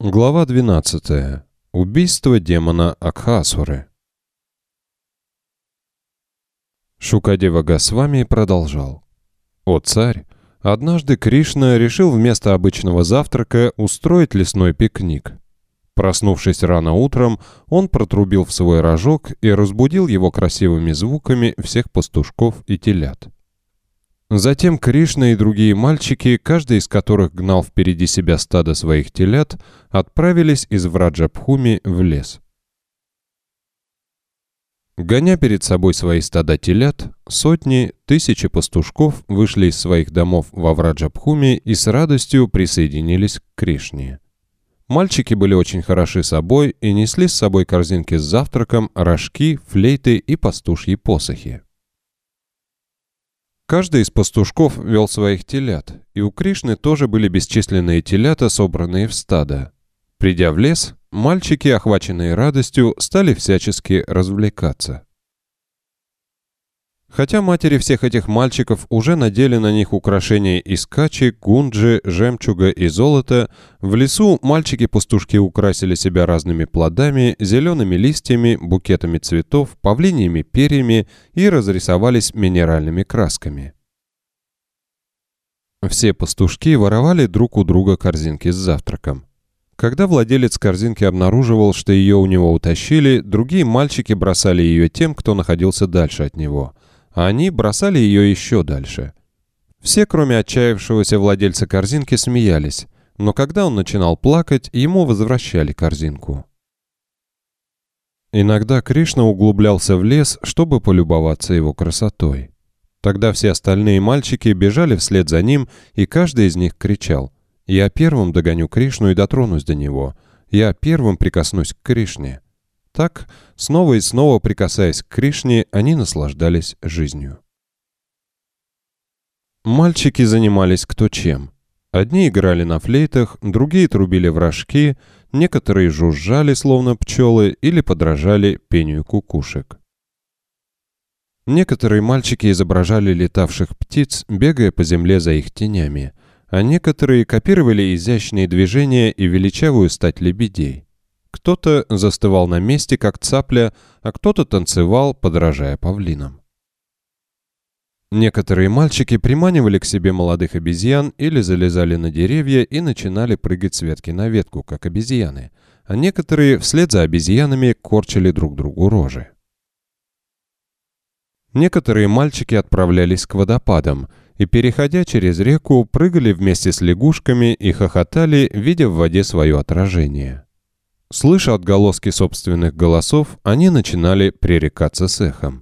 Глава 12. Убийство демона Акхасуры. Шукадева Госвами продолжал. «О царь! Однажды Кришна решил вместо обычного завтрака устроить лесной пикник. Проснувшись рано утром, он протрубил в свой рожок и разбудил его красивыми звуками всех пастушков и телят. Затем Кришна и другие мальчики, каждый из которых гнал впереди себя стадо своих телят, отправились из Враджабхуми в лес. Гоня перед собой свои стада телят, сотни, тысячи пастушков вышли из своих домов во Враджабхуми и с радостью присоединились к Кришне. Мальчики были очень хороши собой и несли с собой корзинки с завтраком, рожки, флейты и пастушьи посохи. Каждый из пастушков вел своих телят, и у Кришны тоже были бесчисленные телята, собранные в стадо. Придя в лес, мальчики, охваченные радостью, стали всячески развлекаться. Хотя матери всех этих мальчиков уже надели на них украшения из качи, гунджи, жемчуга и золота, в лесу мальчики-пастушки украсили себя разными плодами, зелеными листьями, букетами цветов, павлиньими перьями и разрисовались минеральными красками. Все пастушки воровали друг у друга корзинки с завтраком. Когда владелец корзинки обнаруживал, что ее у него утащили, другие мальчики бросали ее тем, кто находился дальше от него, а они бросали ее еще дальше. Все, кроме отчаявшегося владельца корзинки, смеялись, но когда он начинал плакать, ему возвращали корзинку. Иногда Кришна углублялся в лес, чтобы полюбоваться его красотой. Тогда все остальные мальчики бежали вслед за ним, и каждый из них кричал: «Я первым догоню Кришну и дотронусь до него. Я первым прикоснусь к Кришне». Так, снова и снова прикасаясь к Кришне, они наслаждались жизнью. Мальчики занимались кто чем. Одни играли на флейтах, другие трубили в рожки, некоторые жужжали, словно пчелы, или подражали пению кукушек. Некоторые мальчики изображали летавших птиц, бегая по земле за их тенями, а некоторые копировали изящные движения и величавую стать лебедей. Кто-то застывал на месте, как цапля, а кто-то танцевал, подражая павлинам. Некоторые мальчики приманивали к себе молодых обезьян или залезали на деревья и начинали прыгать с ветки на ветку, как обезьяны, а некоторые вслед за обезьянами корчили друг другу рожи. Некоторые мальчики отправлялись к водопадам и, переходя через реку, прыгали вместе с лягушками и хохотали, видя в воде свое отражение. Слыша отголоски собственных голосов, они начинали пререкаться с эхом.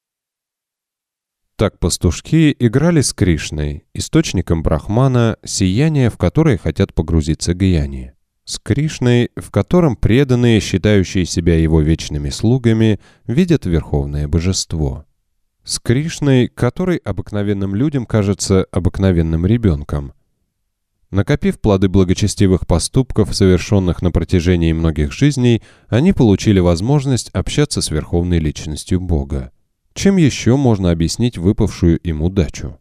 Так пастушки играли с Кришной, источником Брахмана, сияние, в которое хотят погрузиться гьяни. С Кришной, в котором преданные, считающие себя его вечными слугами, видят верховное божество. С Кришной, который обыкновенным людям кажется обыкновенным ребенком. Накопив плоды благочестивых поступков, совершенных на протяжении многих жизней, они получили возможность общаться с Верховной Личностью Бога. Чем еще можно объяснить выпавшую им удачу?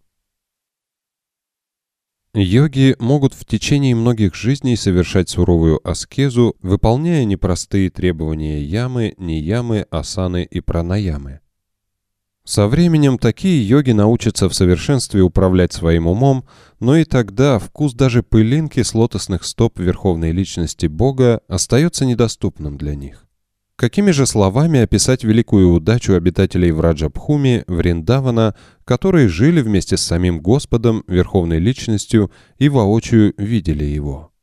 Йоги могут в течение многих жизней совершать суровую аскезу, выполняя непростые требования ямы, ниямы, асаны и пранаямы. Со временем такие йоги научатся в совершенстве управлять своим умом, но и тогда вкус даже пылинки с лотосных стоп Верховной Личности Бога остается недоступным для них. Какими же словами описать великую удачу обитателей Враджабхуми, Вриндавана, которые жили вместе с самим Господом, Верховной Личностью, и воочию видели Его?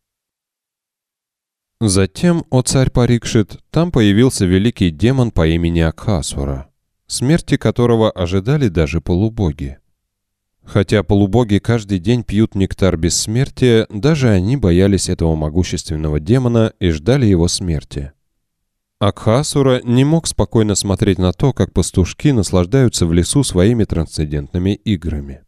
Затем, о царь Парикшит, там появился великий демон по имени Акхасура, смерти которого ожидали даже полубоги. Хотя полубоги каждый день пьют нектар бессмертия, даже они боялись этого могущественного демона и ждали его смерти. Акхасура не мог спокойно смотреть на то, как пастушки наслаждаются в лесу своими трансцендентными играми.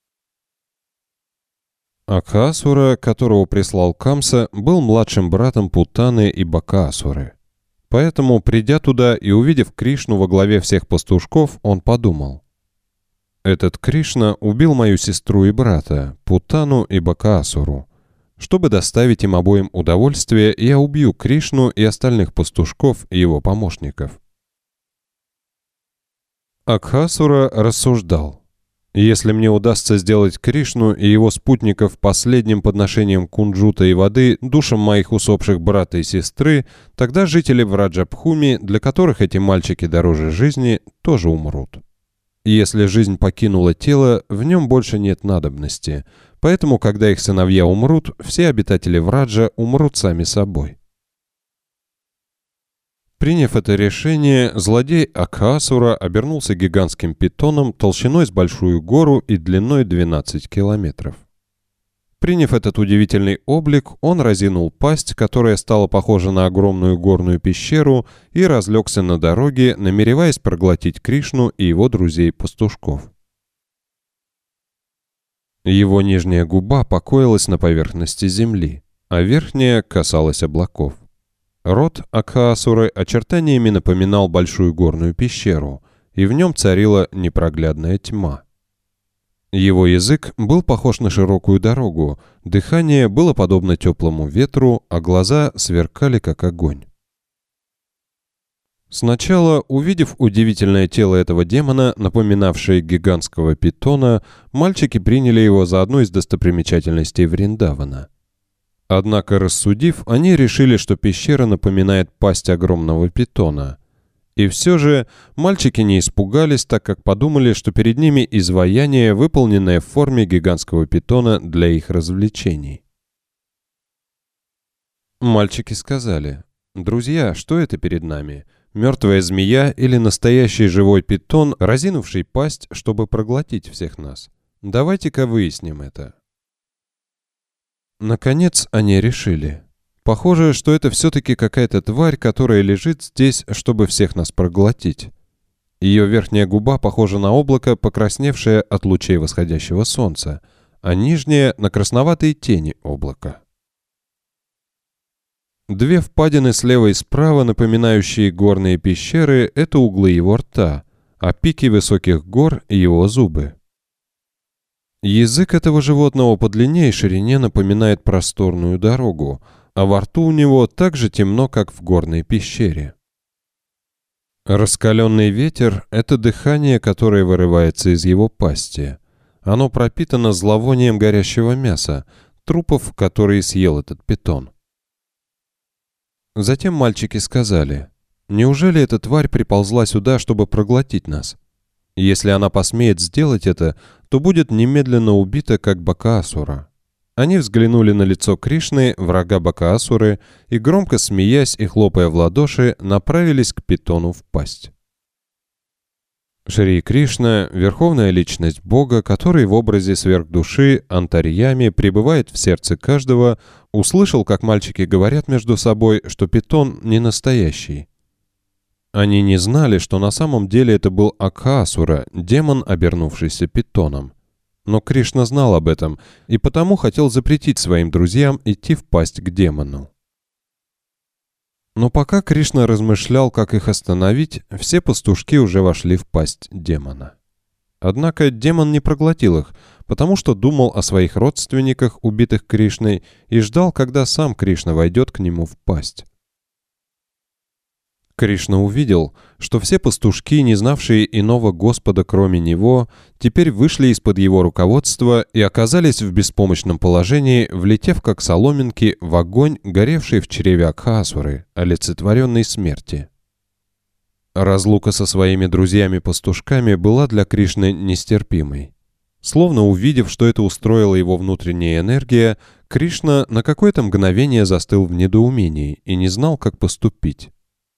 Акхасура, которого прислал Камса, был младшим братом Путаны и Бакасуры. Поэтому, придя туда и увидев Кришну во главе всех пастушков, он подумал: «Этот Кришна убил мою сестру и брата, Путану и Бакасуру. Чтобы доставить им обоим удовольствие, я убью Кришну и остальных пастушков и его помощников». Акхасура рассуждал: «Если мне удастся сделать Кришну и его спутников последним подношением кунджута и воды душам моих усопших брата и сестры, тогда жители Враджабхуми, для которых эти мальчики дороже жизни, тоже умрут. И если жизнь покинула тело, в нем больше нет надобности, поэтому, когда их сыновья умрут, все обитатели Враджа умрут сами собой». Приняв это решение, злодей Акхасура обернулся гигантским питоном толщиной с большую гору и длиной 12 километров. Приняв этот удивительный облик, он разинул пасть, которая стала похожа на огромную горную пещеру, и разлегся на дороге, намереваясь проглотить Кришну и его друзей-пастушков. Его нижняя губа покоилась на поверхности земли, а верхняя касалась облаков. Рот Акхасуры очертаниями напоминал большую горную пещеру, и в нем царила непроглядная тьма. Его язык был похож на широкую дорогу, дыхание было подобно теплому ветру, а глаза сверкали, как огонь. Сначала, увидев удивительное тело этого демона, напоминавшее гигантского питона, мальчики приняли его за одну из достопримечательностей Вриндавана. Однако, рассудив, они решили, что пещера напоминает пасть огромного питона. И все же мальчики не испугались, так как подумали, что перед ними изваяние, выполненное в форме гигантского питона для их развлечений. Мальчики сказали: «Друзья, что это перед нами? Мертвая змея или настоящий живой питон, разинувший пасть, чтобы проглотить всех нас? Давайте-ка выясним это». Наконец они решили: похоже, что это все-таки какая-то тварь, которая лежит здесь, чтобы всех нас проглотить. Ее верхняя губа похожа на облако, покрасневшее от лучей восходящего солнца, а нижняя — на красноватые тени облака. Две впадины слева и справа, напоминающие горные пещеры, — это углы его рта, а пики высоких гор — его зубы. Язык этого животного по длине и ширине напоминает просторную дорогу, а во рту у него так же темно, как в горной пещере. Раскаленный ветер — это дыхание, которое вырывается из его пасти. Оно пропитано зловонием горящего мяса, трупов, которые съел этот питон. Затем мальчики сказали: «Неужели эта тварь приползла сюда, чтобы проглотить нас? Если она посмеет сделать это, то будет немедленно убита, как Бакаасура». Они взглянули на лицо Кришны, врага Бакаасуры, и, громко смеясь и хлопая в ладоши, направились к питону в пасть. Шри Кришна, верховная личность Бога, который в образе сверхдуши Антарьями пребывает в сердце каждого, услышал, как мальчики говорят между собой, что питон не настоящий. Они не знали, что на самом деле это был Акхасура, демон, обернувшийся питоном. Но Кришна знал об этом и потому хотел запретить своим друзьям идти в пасть к демону. Но пока Кришна размышлял, как их остановить, все пастушки уже вошли в пасть демона. Однако демон не проглотил их, потому что думал о своих родственниках, убитых Кришной, и ждал, когда сам Кришна войдет к нему в пасть. Кришна увидел, что все пастушки, не знавшие иного Господа, кроме него, теперь вышли из-под его руководства и оказались в беспомощном положении, влетев как соломинки в огонь, горевший в чреве Акхасуры, олицетворенной смерти. Разлука со своими друзьями-пастушками была для Кришны нестерпимой. Словно увидев, что это устроила его внутренняя энергия, Кришна на какое-то мгновение застыл в недоумении и не знал, как поступить.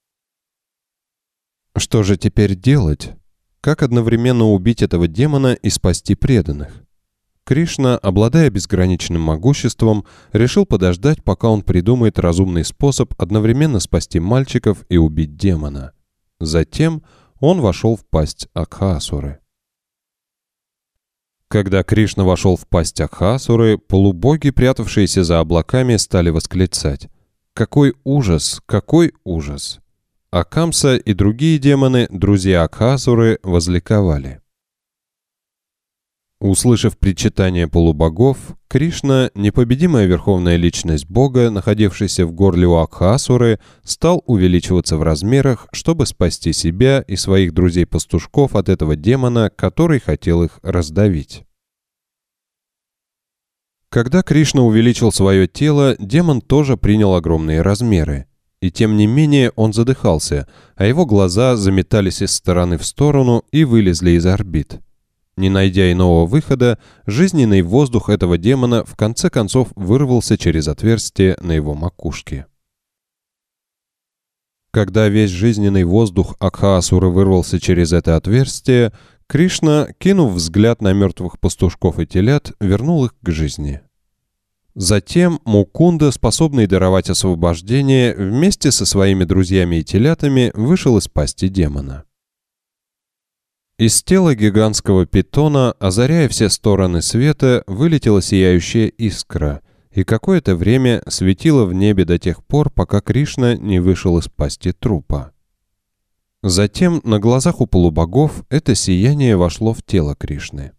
Что же теперь делать? Как одновременно убить этого демона и спасти преданных? Кришна, обладая безграничным могуществом, решил подождать, пока он придумает разумный способ одновременно спасти мальчиков и убить демона. Затем он вошел в пасть Акхасуры. Когда Кришна вошел в пасть Акхасуры, полубоги, прятавшиеся за облаками, стали восклицать: «Какой ужас! Какой ужас!» А Камса и другие демоны, друзья Акхасуры, возликовали. Услышав причитание полубогов, Кришна, непобедимая верховная личность Бога, находившаяся в горле у Акхаасуры, стал увеличиваться в размерах, чтобы спасти себя и своих друзей-пастушков от этого демона, который хотел их раздавить. Когда Кришна увеличил свое тело, демон тоже принял огромные размеры. И тем не менее он задыхался, а его глаза заметались из стороны в сторону и вылезли из орбит. Не найдя иного выхода, жизненный воздух этого демона в конце концов вырвался через отверстие на его макушке. Когда весь жизненный воздух Акхаасуры вырвался через это отверстие, Кришна, кинув взгляд на мертвых пастушков и телят, вернул их к жизни. Затем Мукунда, способный даровать освобождение, вместе со своими друзьями и телятами вышел из пасти демона. Из тела гигантского питона, озаряя все стороны света, вылетела сияющая искра, и какое-то время светила в небе до тех пор, пока Кришна не вышел из пасти трупа. Затем на глазах у полубогов это сияние вошло в тело Кришны.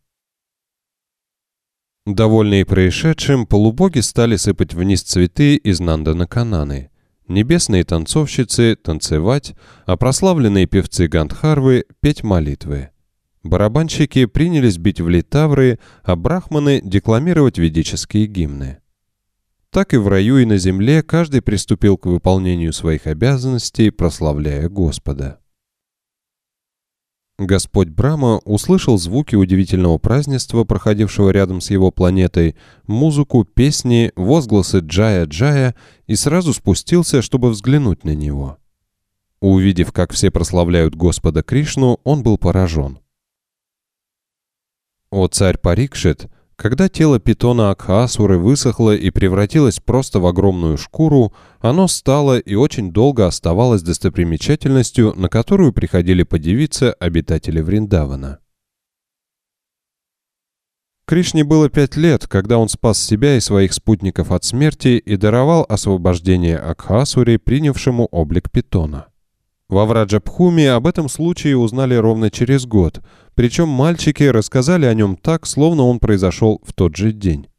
Довольные происшедшим, полубоги стали сыпать вниз цветы из Нандана-Кананы. Небесные танцовщицы танцевать, а прославленные певцы Гандхарвы петь молитвы. Барабанщики принялись бить в литавры, а брахманы декламировать ведические гимны. Так и в раю, и на земле каждый приступил к выполнению своих обязанностей, прославляя Господа. Господь Брахма услышал звуки удивительного празднества, проходившего рядом с его планетой, музыку, песни, возгласы «Джая-Джая» и сразу спустился, чтобы взглянуть на него. Увидев, как все прославляют Господа Кришну, он был поражен. «О царь Парикшит, когда тело питона Акхаасуры высохло и превратилось просто в огромную шкуру, оно стало и очень долго оставалось достопримечательностью, на которую приходили подивиться обитатели Вриндавана. Кришне было 5 лет, когда он спас себя и своих спутников от смерти и даровал освобождение Акхаасуре, принявшему облик питона. Во Враджабхуме об этом случае узнали ровно через год, причем мальчики рассказали о нем так, словно он произошел в тот же день.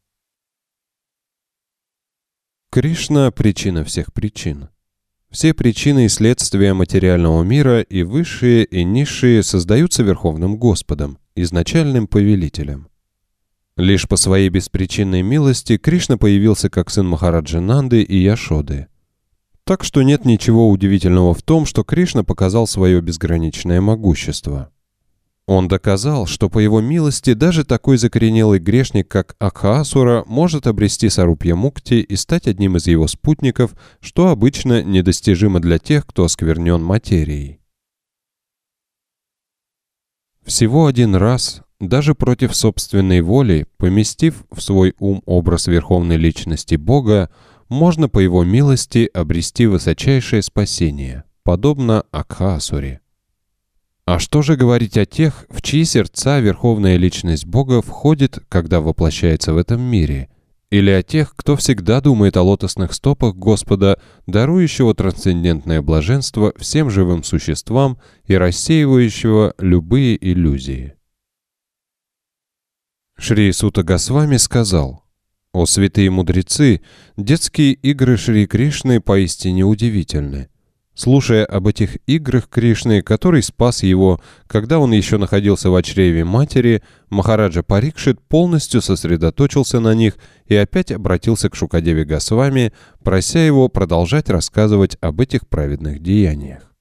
Кришна – причина всех причин. Все причины и следствия материального мира, и высшие, и низшие, создаются Верховным Господом, изначальным повелителем. Лишь по своей беспричинной милости Кришна появился как сын Махараджи Нанды и Яшоды. Так что нет ничего удивительного в том, что Кришна показал свое безграничное могущество. Он доказал, что по его милости даже такой закоренелый грешник, как Акхаасура, может обрести сарупья мукти и стать одним из его спутников, что обычно недостижимо для тех, кто осквернен материей. Всего один раз, даже против собственной воли, поместив в свой ум образ верховной личности Бога, можно по его милости обрести высочайшее спасение, подобно Акхаасуре. А что же говорить о тех, в чьи сердца верховная личность Бога входит, когда воплощается в этом мире, или о тех, кто всегда думает о лотосных стопах Господа, дарующего трансцендентное блаженство всем живым существам и рассеивающего любые иллюзии? Шри Сута Госвами сказал: «О святые мудрецы, детские игры Шри Кришны поистине удивительны. Слушая об этих играх Кришны, который спас его, когда он еще находился в чреве матери, Махараджа Парикшит полностью сосредоточился на них и опять обратился к Шукадеве Госвами, прося его продолжать рассказывать об этих праведных деяниях.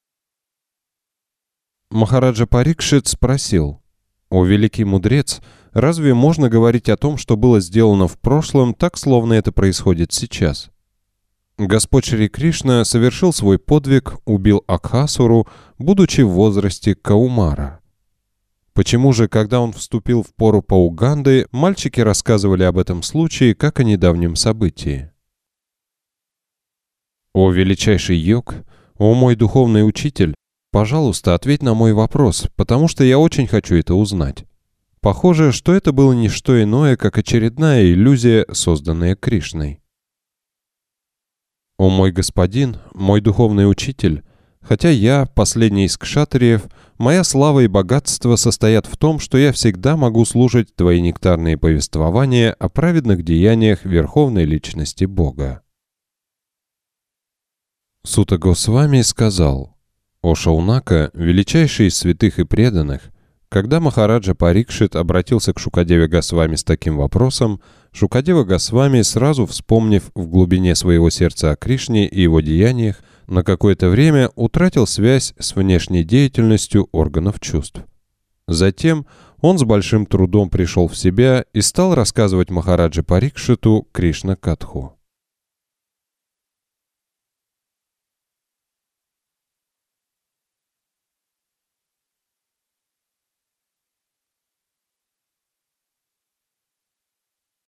Махараджа Парикшит спросил: «О великий мудрец, разве можно говорить о том, что было сделано в прошлом, так, словно это происходит сейчас?» Господь Шри Кришна совершил свой подвиг, убил Акхасуру, будучи в возрасте Каумара. Почему же, когда он вступил в пору Пауганды, мальчики рассказывали об этом случае как о недавнем событии? «О величайший йог, о мой духовный учитель, пожалуйста, ответь на мой вопрос, потому что я очень хочу это узнать». Похоже, что это было не что иное, как очередная иллюзия, созданная Кришной. «О мой господин, мой духовный учитель, Хотя я, последний из кшатриев, моя слава и богатство состоят в том, что я всегда могу слушать твои нектарные повествования о праведных деяниях Верховной Личности Бога». Сута Госвами сказал: «О Шаунака, величайший из святых и преданных, когда Махараджа Парикшит обратился к Шукадеве Госвами с таким вопросом, Шукадева Госвами, сразу вспомнив в глубине своего сердца о Кришне и его деяниях, на какое-то время утратил связь с внешней деятельностью органов чувств. Затем он с большим трудом пришел в себя и стал рассказывать Махараджа Парикшиту Кришна-катху.